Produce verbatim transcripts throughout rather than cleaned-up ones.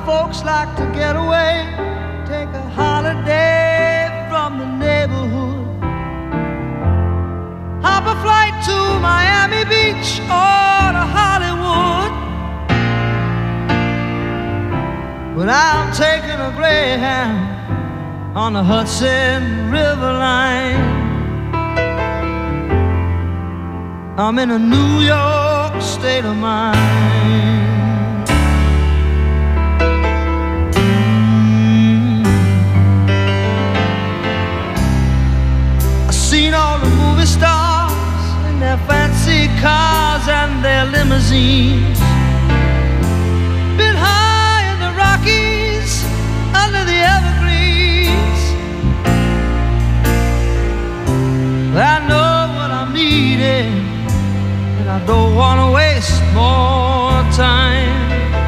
folks like to get away, take a holiday from the neighborhood, hop a flight to Miami Beach or to Hollywood. But I'm taking a Greyhound on the Hudson River line. I'm in a New York state of mind. Mm. I've seen all the movie stars in their fancy cars and their limousines, been high in the Rockies under the evergreens. I know what I'm needing, and I don't want to waste more time.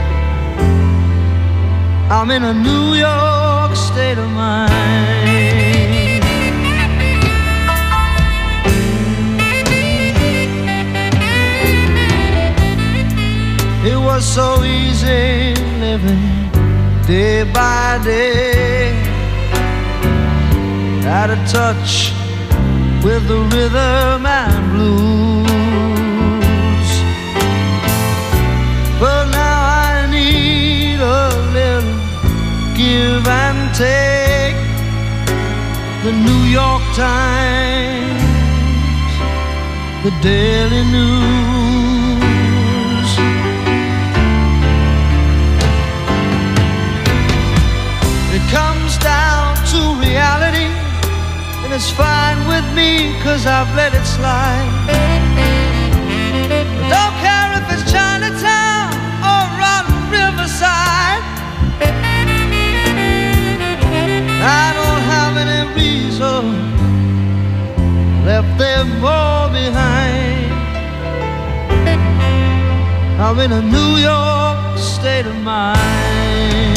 I'm in a New York state of mind. It was so easy living day by day, out of touch with the rhythm and blues. But now I need a little give and take. The New York Times, the Daily News. It comes down to reality, and it's fine with me, 'cause I've let it slide. I don't care if it's Chinatown or rotten Riverside. I don't have any reason, left them all behind. I'm in a New York state of mind.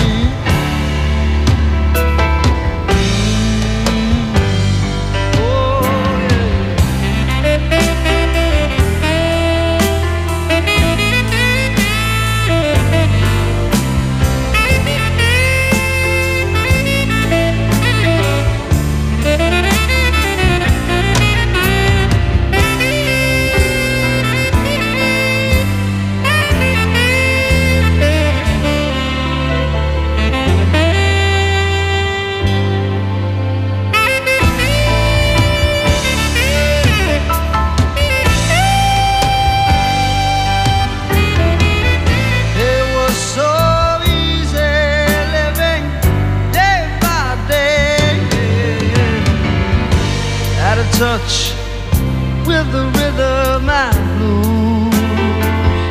Touch with the rhythm and blues.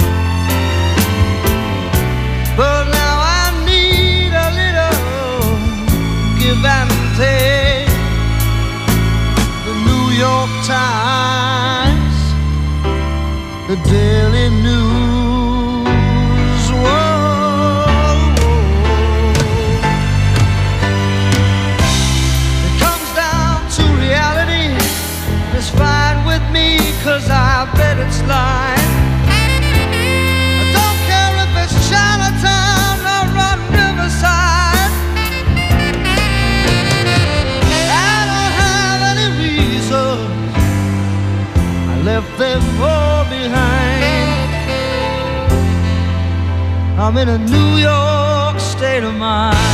But now I need a little give and take. The New York Times, the Daily News. Whoa, it comes down to reality. It's fine with me, 'cause I've let it slide. I don't care if it's Chinatown or Rotten Riverside. I don't have any reason, I left them all behind. I'm in a New York state of mind.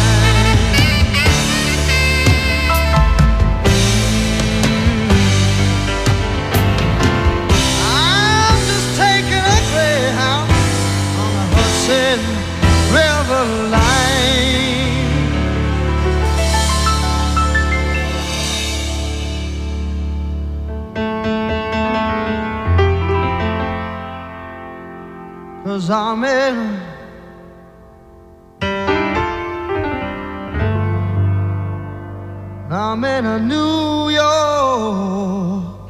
River line. 'Cause I'm in I'm in a New York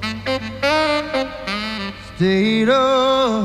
state of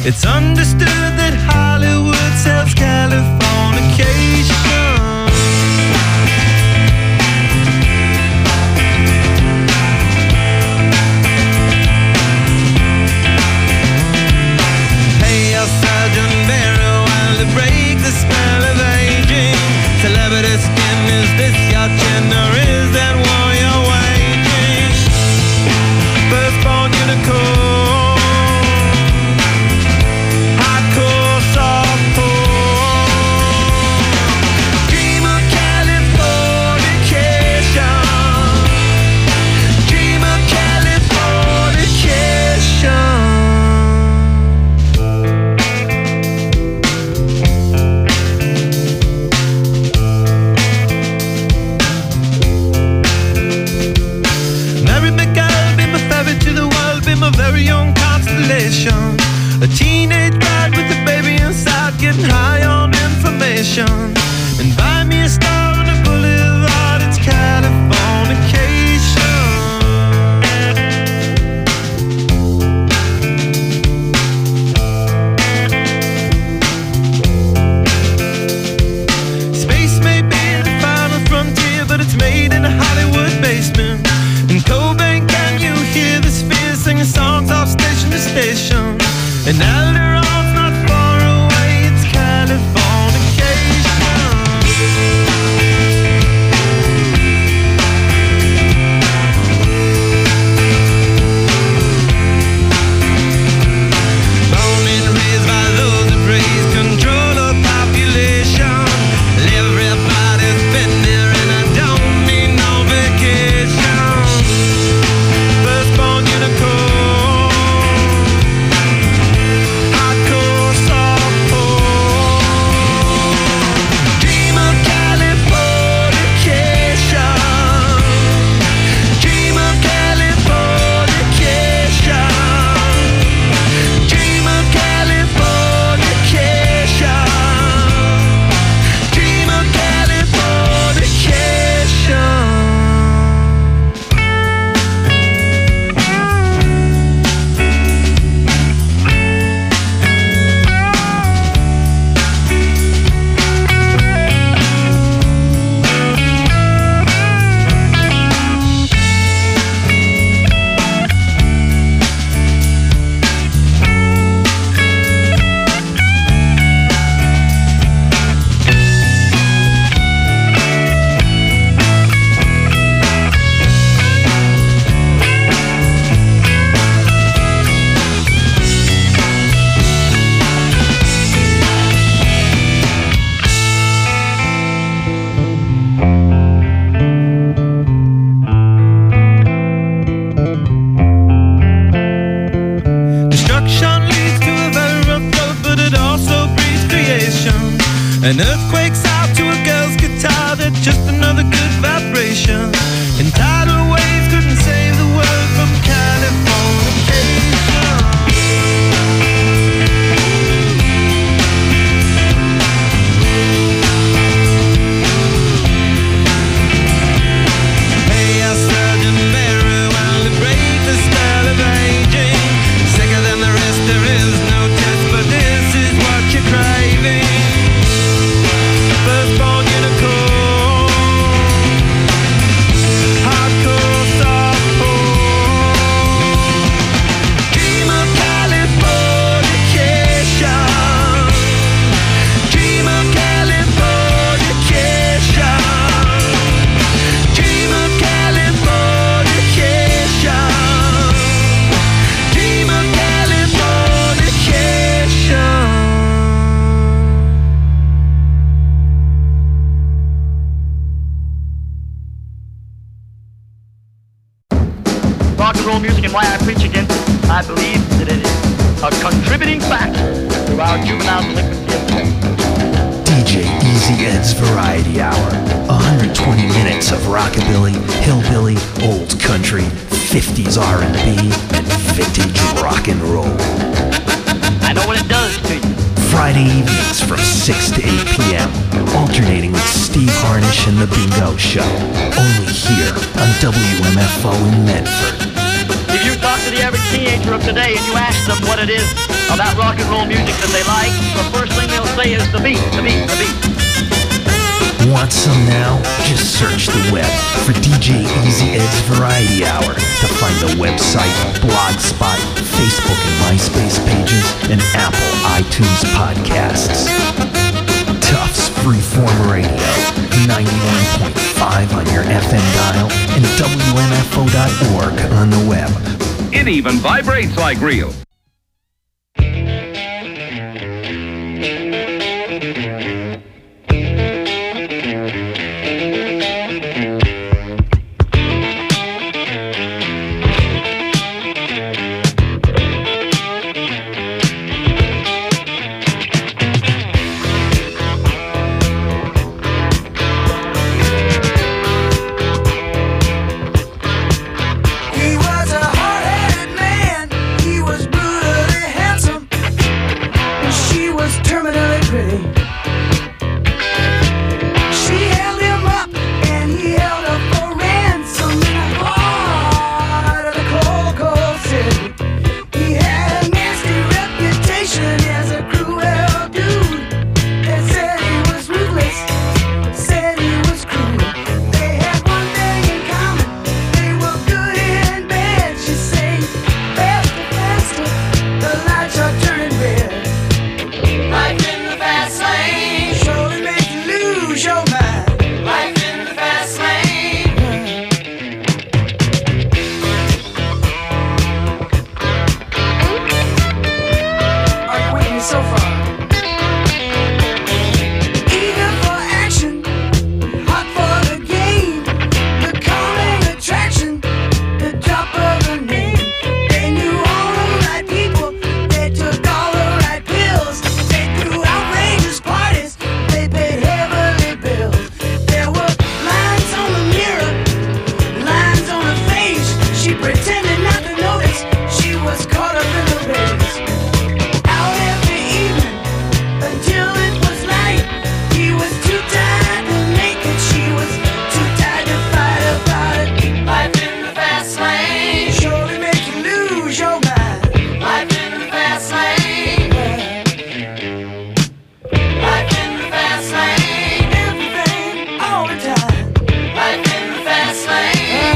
It's understood that Hollywood sells Californication. Hey, your Sergeant Barry, while to break the spell of aging. Celebrity skin, is this your chin or is that war you're waging? Firstborn unicorn. A teenage bride with a baby inside, getting high on information. And buy me a star on the boulevard, it's Californication. Space may be the final frontier, but it's made in a Hollywood basement. In Cobain, can you hear the spheres singing songs off station to station? And Alderon's not far away, it's Californication. Born and raised by those that praise control of population. Everybody's been there and I don't need no vacation. Firstborn unicorn. An earthquake's out to a girl's guitar, that's just another good vibration. And tidal waves couldn't save the world from Californication. Hey, your Sergeant Barry, while to break the spell of aging. Sicker than the rest, there is no test, but this is what you're craving. Firstborn unicorn, hardcore softcore. Dream of Californication, dream of Californication, dream of Californication, dream of Californication. Rock and roll music and why I preach against it, I believe that it is a contributing factor to our juvenile delinquency of today. D J Easy Ed's Variety Hour. one hundred twenty minutes of rockabilly, hillbilly, old country, fifties R and B, and vintage rock and roll. I know what it does to you. Friday evenings from six to eight p m, alternating with Steve Harnish and The Bingo Show. Only here on W M F O in Medford. If you talk to the the average teenager of today and you ask them what it is about rock and roll music that they like, the first thing they'll say is the beat, the beat, the beat. Want some now? Just search the web for D J Easy Ed's Variety Hour to find the website, Blogspot, Facebook and MySpace pages, and Apple iTunes podcasts. Tufts Freeform Radio, ninety-one point five on your F M dial and W M F O dot org on the web. It even vibrates like real. He was a hard-headed man. He was brutally handsome, and she was terminally pretty. She held him up, and he held her for ransom in the heart of the cold, cold city. He had a nasty reputation as a cruel dude. They said he was ruthless, said he was cruel. They had one thing in common: they were good and bad. She said, faster, faster, the lights are turning red. Life in the fast lane surely make you lose your mind. Life in the fast lane. Are you with me so far? Eager for action, hot for the game, the calming attraction, the drop of a name. They knew all the right people, they took all the right pills, they threw outrageous parties, they paid heavily bills. There were lines on the mirror, lines on her face. She pretended not to notice, she was caught up in the race. Out every evening until it was light. He was too tired to make it, she was too tired to fight about it. Life in the fast lane surely make you lose your mind. Life in the fast lane. Life in the fast lane. Everything, all the time. Life in the fast lane.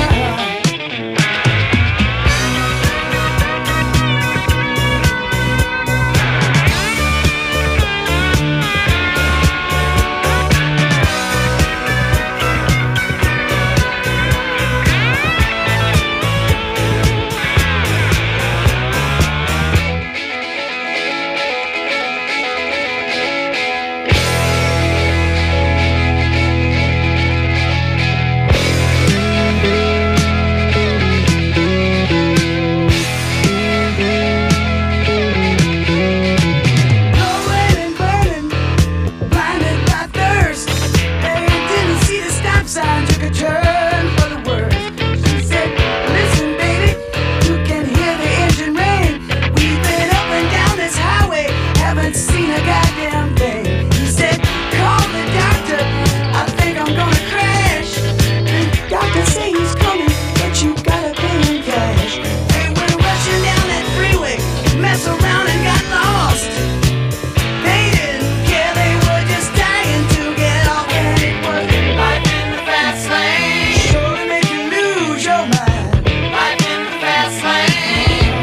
Blowing and burning, blinded by thirst. They didn't see the stop sign, took a turn for the worse. She said, listen, baby, you can hear the engine rain. We've been up and down this highway, haven't seen a goddamn thing. He said, call the doctor, I think I'm gonna crash. The doctor say he's coming, but you gotta pay him cash. They went rushing down that freeway, mess around and got lost. They didn't care, they were just dying to get off, and it was life in the fast lane. Surely make you lose your mind. Life in the fast lane.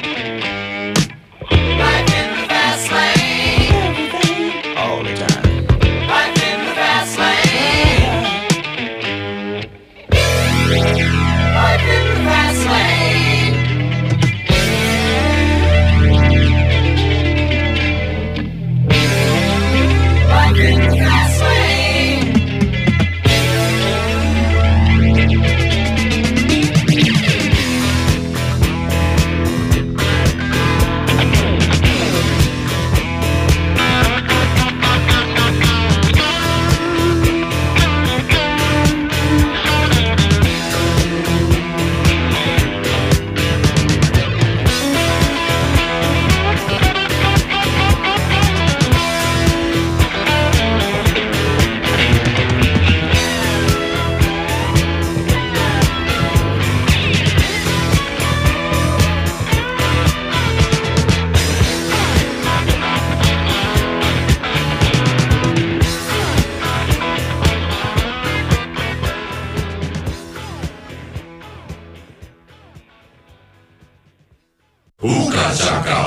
Life in the fast lane. Everything, all the time. Life in the fast lane. Life in the fast lane.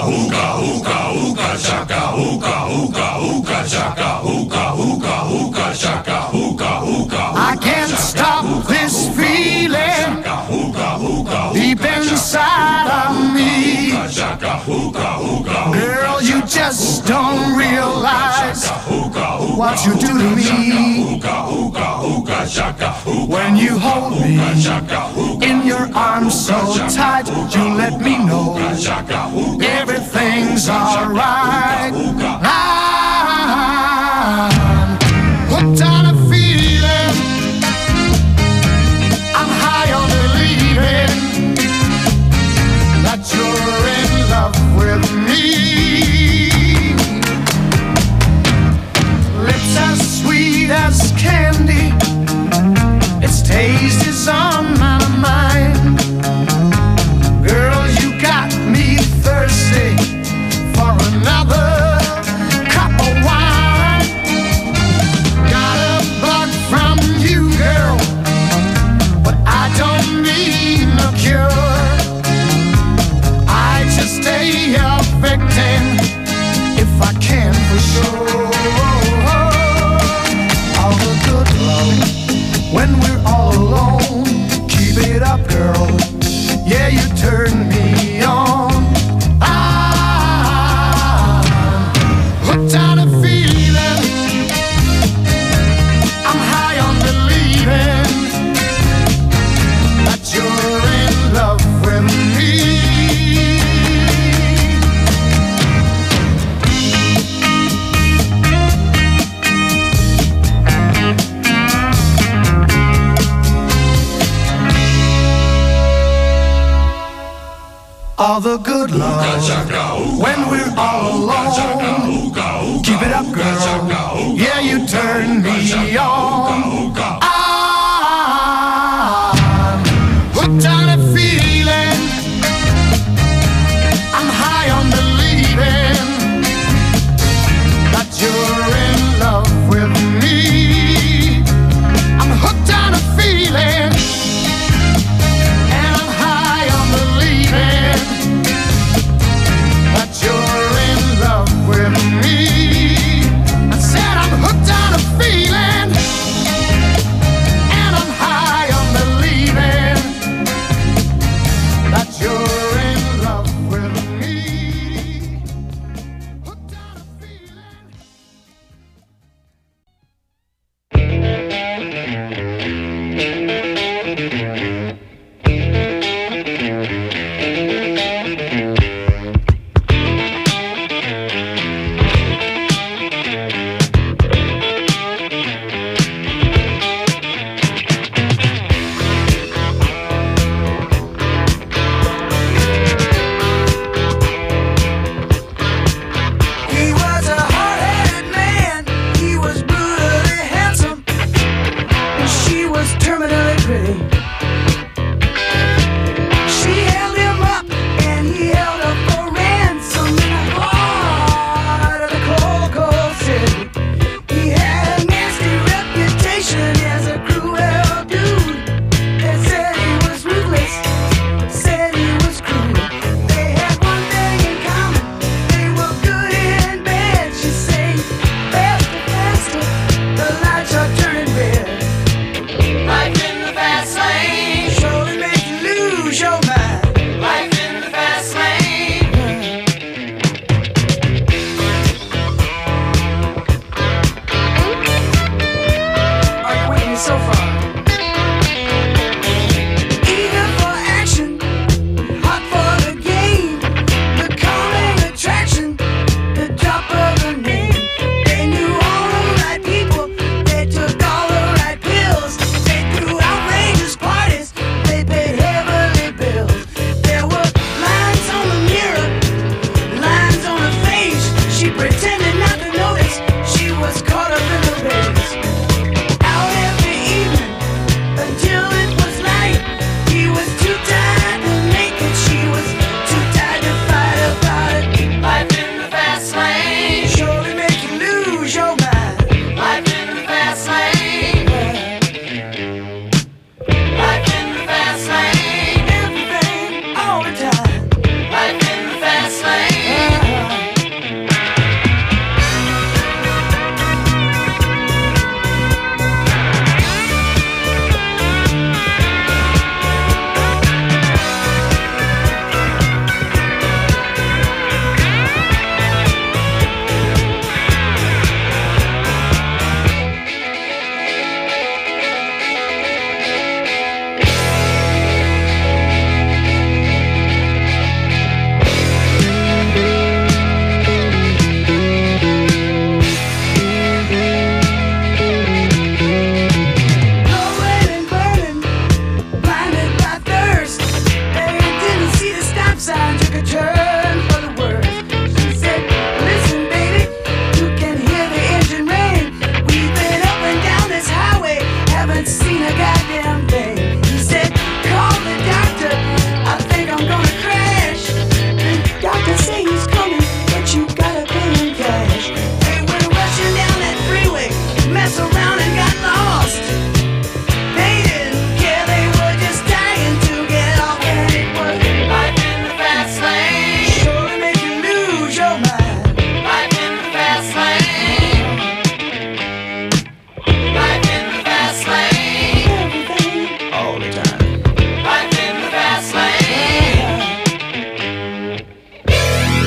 hookah, hookah, hookah, shaka, hookah, hookah, hookah, shaka, hookah, hookah, hookah, shaka, hookah, hookah. I can't stop this feeling deep inside of me. Girl, you just don't realize what you do to me. When you hold me in your arms so tight, you let me know everything's alright. I'm hooked on a feeling, I'm high on believing that you're in love with me. Lips as sweet as candy, its taste is on my mind. Girl, you got me thirsty for another cup of wine. Got a bug from you, girl, but I don't need no cure. I just stay a victim if I can for sure. All the good love when we're all alone, keep it up, girl. Yeah, you turn me on. I'm hooked on a feeling, I'm high on believing that you're in love with me. All the good love when we're all alone, keep it up, girl. Yeah, you turn me on. I'm hooked on a feeling, I'm high on believing that you're in love with me. I'm hooked on a feeling, and I'm high on believing that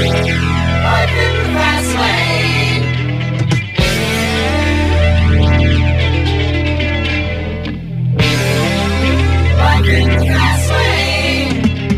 Life in the fast lane. Life in the fast lane.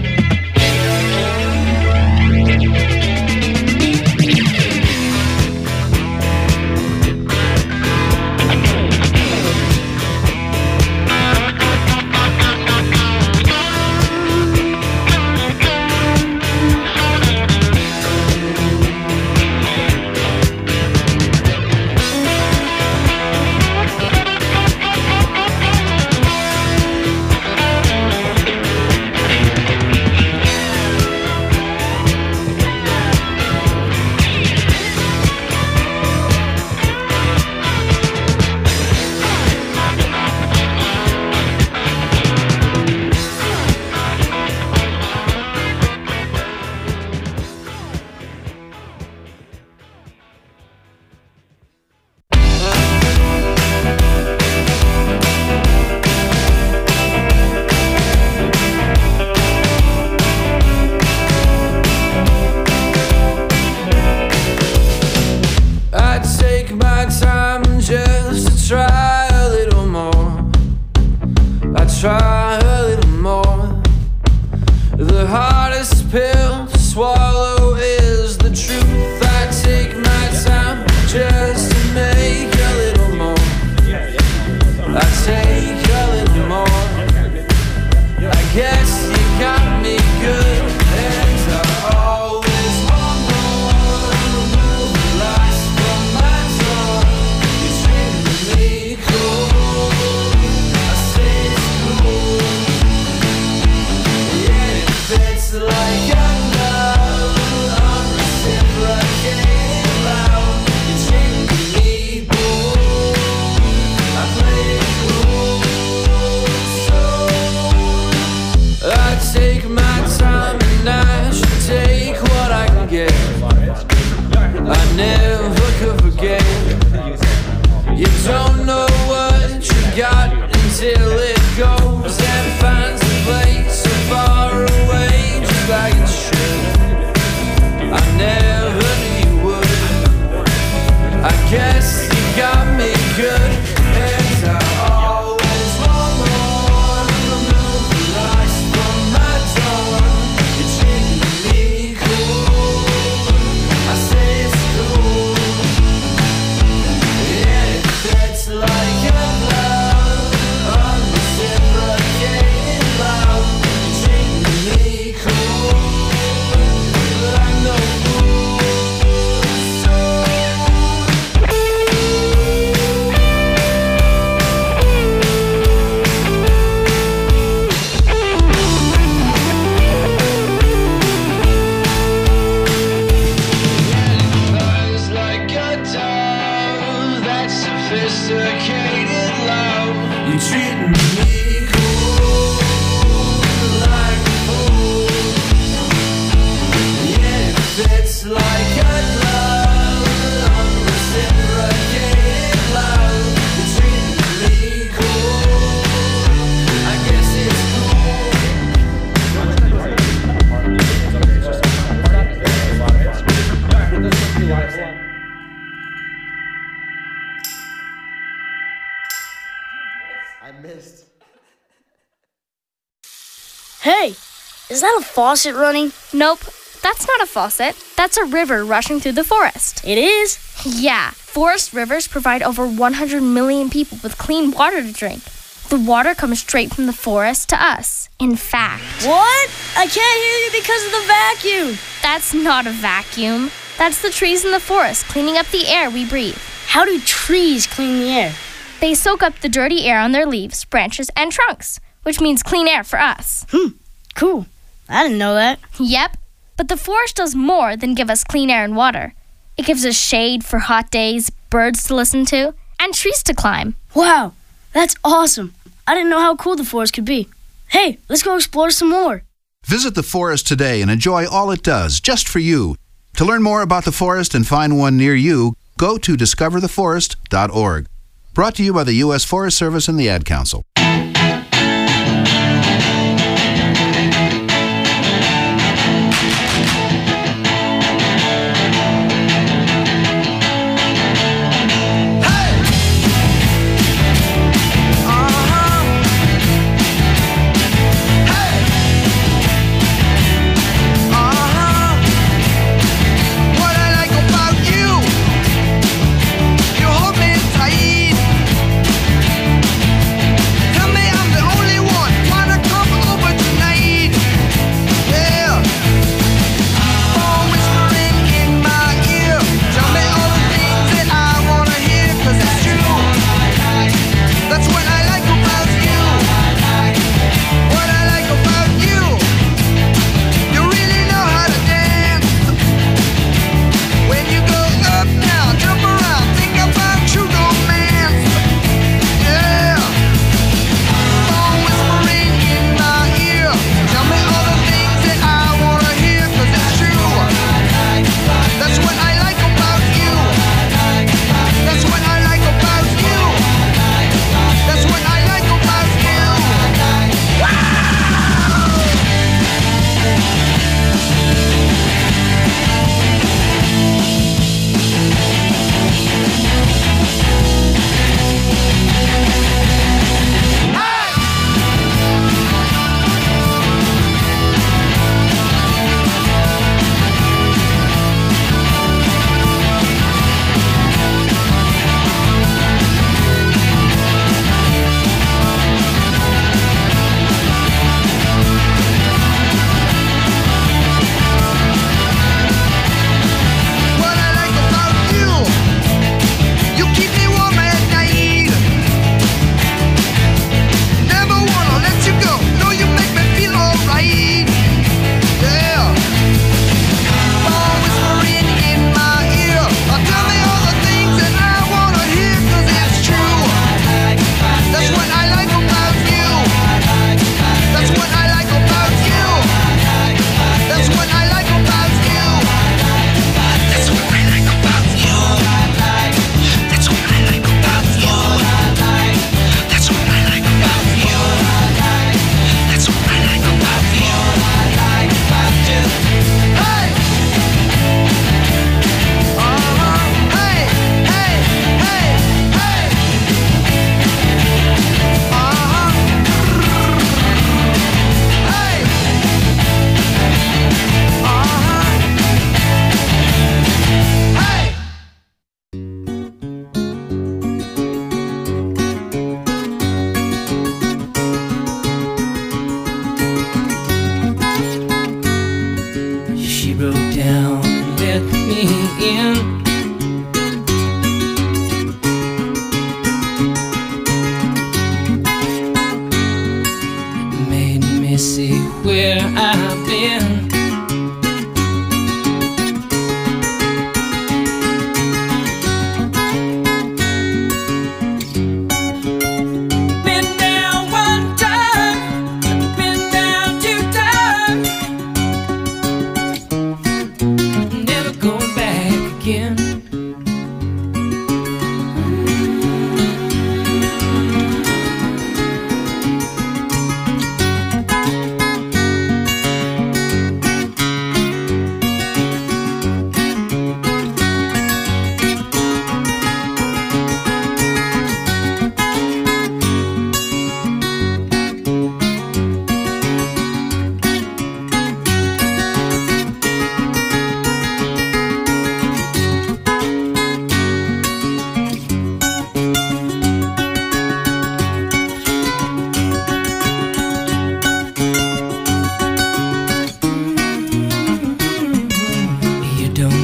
Try a little more. The hardest pill to swallow is the truth. I take my time just to make a little more. I take a little more. I guess you got me good, and I always want more. Remove the lies from my tongue. You're treating me cool. I say it's cool. Yeah, it fits like I'm love. I'm reciprocating loud. You're treating me cool. I play it cool. So I take my time and I should take what I can get. I never could forget. You don't know what you got until it goes and finds a place so far away, just like it should. I never knew you would. I guess you got me good, and I always want more. Remove the lies from my tongue. You're treating me cool. I say it's cool. Yeah, it fits like a glove. I'm reciprocating loud. You're treating me cool. But I know fool. So Buzz like a dove, that sophisticated love. You treating me cool, like a fool. Yeah, it fits like a glove. I'm reciprocating love. You treating me cool. I guess it's I missed. Hey, is that a faucet running? Nope, that's not a faucet. That's a river rushing through the forest. It is? Yeah, forest rivers provide over one hundred million people with clean water to drink. The water comes straight from the forest to us. In fact... What? I can't hear you because of the vacuum. That's not a vacuum. That's the trees in the forest cleaning up the air we breathe. How do trees clean the air? They soak up the dirty air on their leaves, branches, and trunks, which means clean air for us. Hmm, cool. I didn't know that. Yep, but the forest does more than give us clean air and water. It gives us shade for hot days, birds to listen to, and trees to climb. Wow, that's awesome. I didn't know how cool the forest could be. Hey, let's go explore some more. Visit the forest today and enjoy all it does, just for you. To learn more about the forest and find one near you, go to discover the forest dot org. Brought to you by the U S Forest Service and the Ad Council.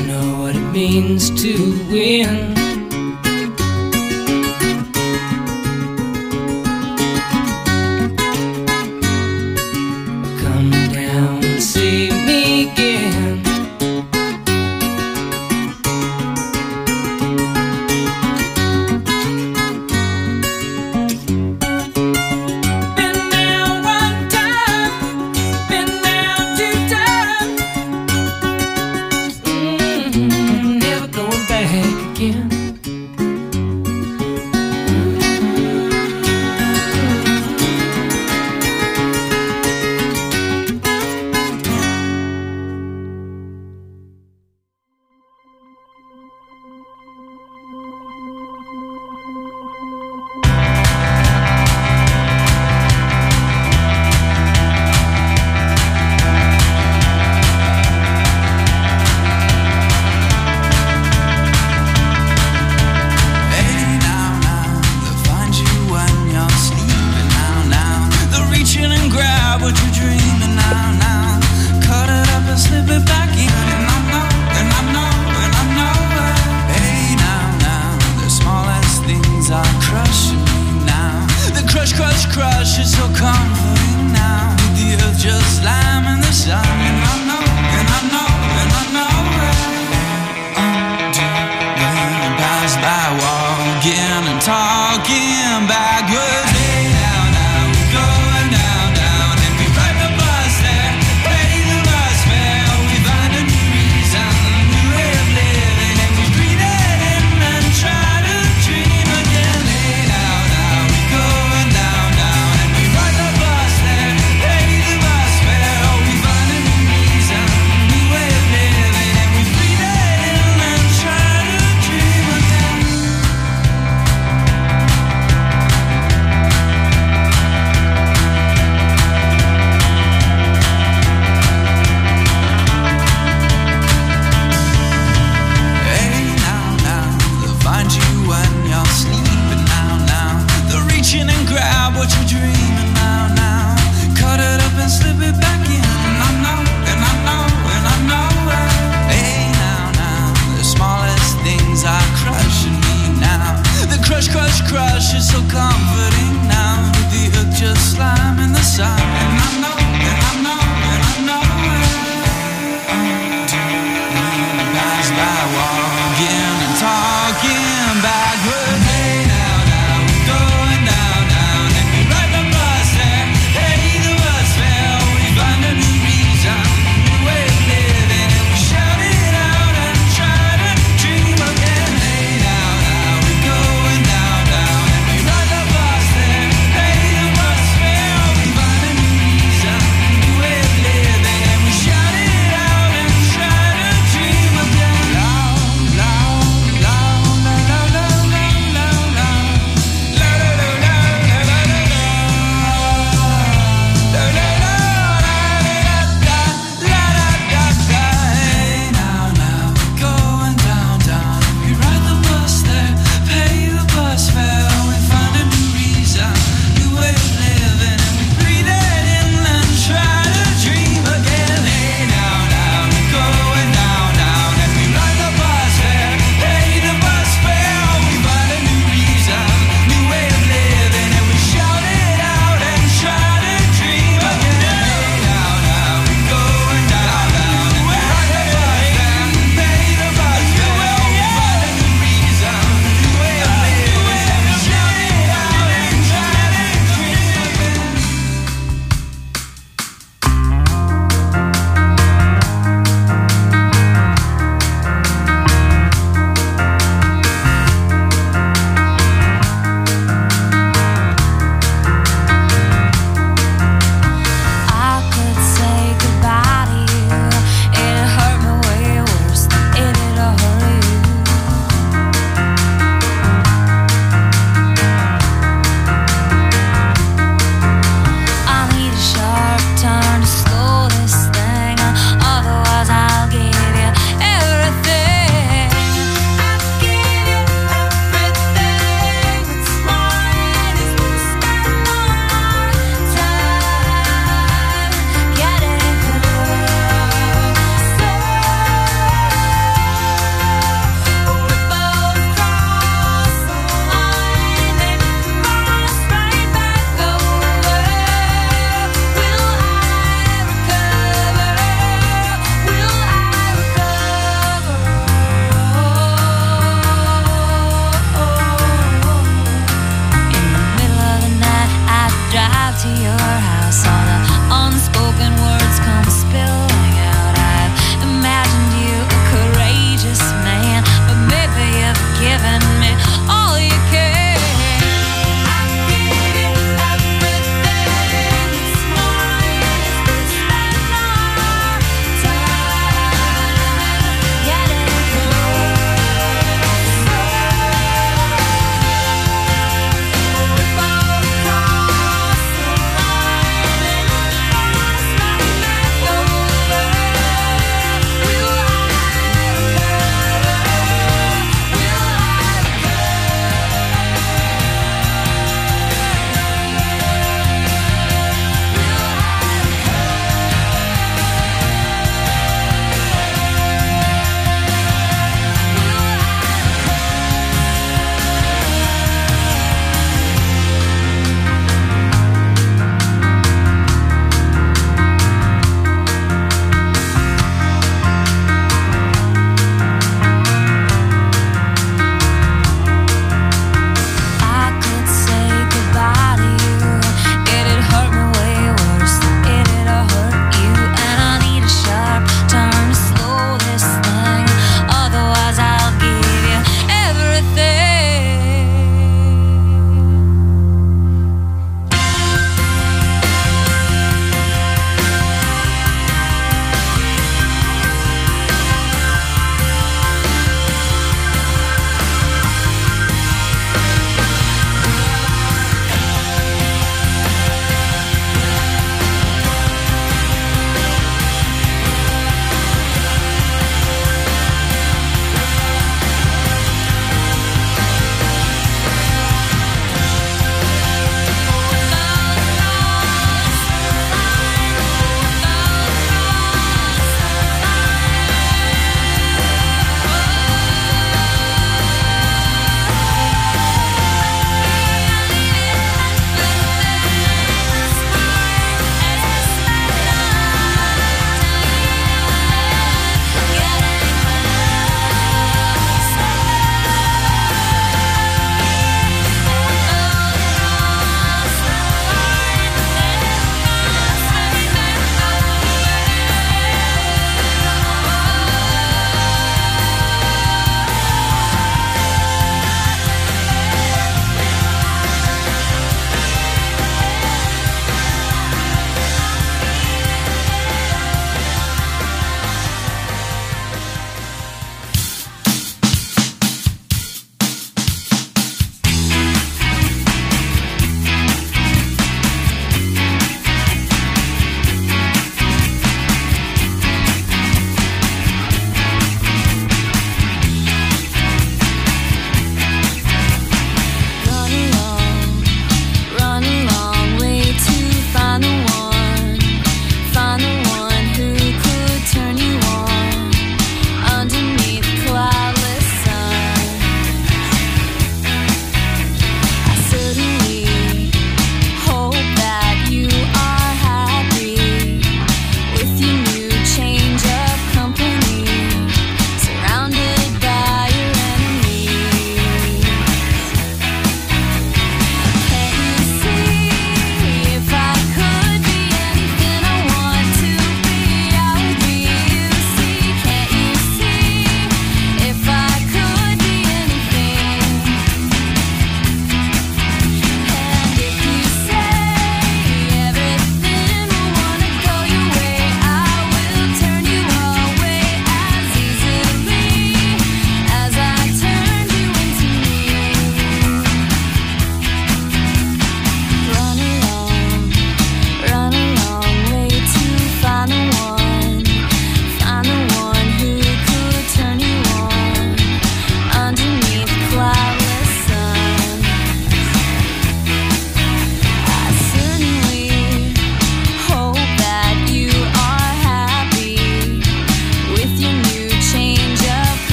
know what it means to win. Come down and see me again. Been down one time, been down two times. Mm, never going back again.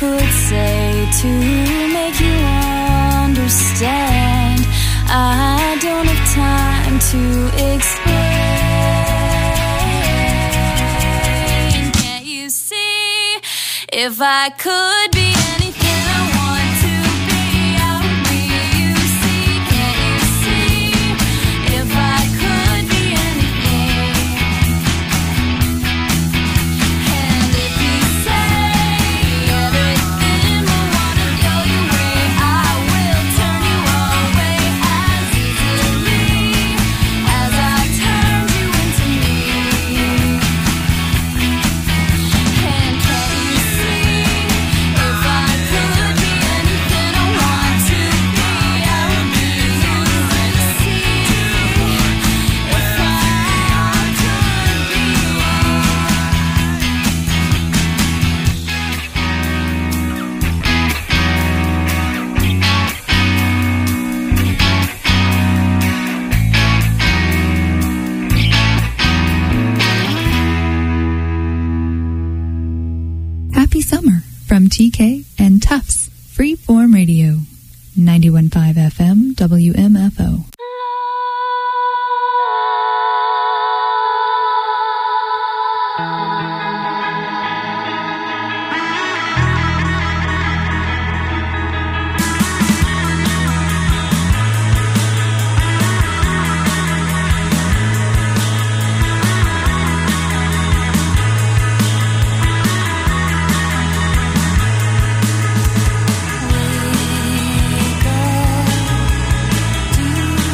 could say to make you understand? I don't have time to explain. Can't you see? If I could be anything I want to be, I would be you. See, can't you see? If I could be anything. And if you say everything will wanna go your way, I will turn you away as easily as I turned you into me. And can't you see? If I could be anything I want to be, I would be you. See, if I could be. Happy summer from T K and Tufts Freeform Radio, ninety-one point five F M W M F O. We go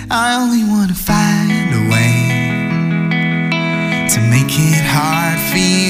I only want to find a way to make it hard for you.